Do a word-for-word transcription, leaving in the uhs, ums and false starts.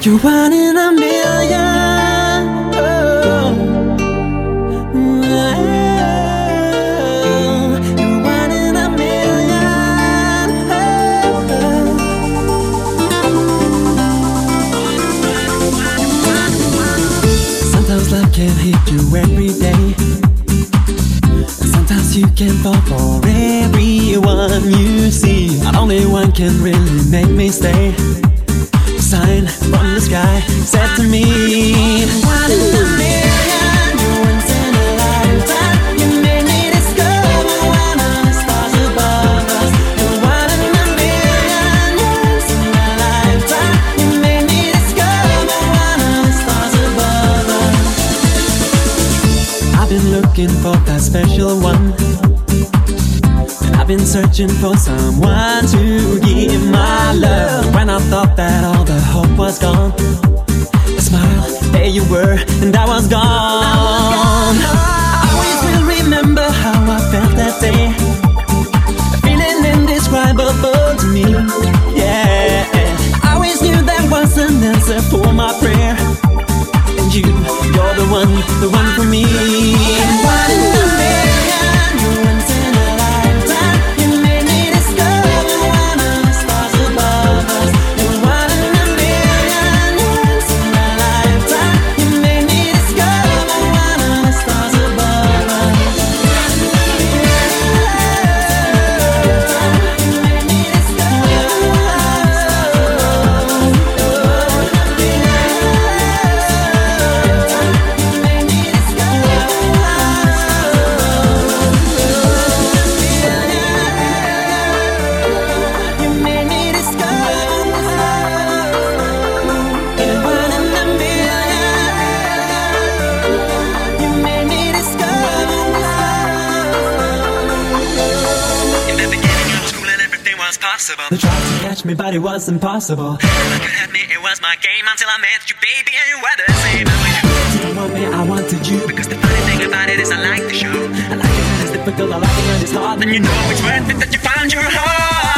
You're one in a million. Oh. Oh. You're one in a million. Oh. Sometimes life can hit you every day. Sometimes you can fall for everyone you see. Only one can really make me stay. Sign from the sky said to me, one in a million, you're once in a lifetime. You made me discover one of the stars above us. You're one in a million, you're once in a lifetime. You made me discover one of the stars above us. I've been looking for that special one. I've been searching for someone to give my love. When I thought that all the hope was gone, a smile, there you were, and I was gone. I always will remember how I felt that day. A feeling indescribable to me, yeah. I always knew there was an answer for my prayer. And you, you're the one, the one for me. One in a million, you're once in a lifetime. You made me discover one of the stars above us. You're one in a million, you're once in a lifetime. You made me discover one of the stars above us. You made me discover. They tried to catch me, but it was impossible. If you had me, it was my game until I met you, baby, and you were the same. And when You didn't want me, I wanted you. because the funny thing about it is I like the show. I like it when it's difficult, I like it when it's hard. Then you know it's worth it that you found your heart.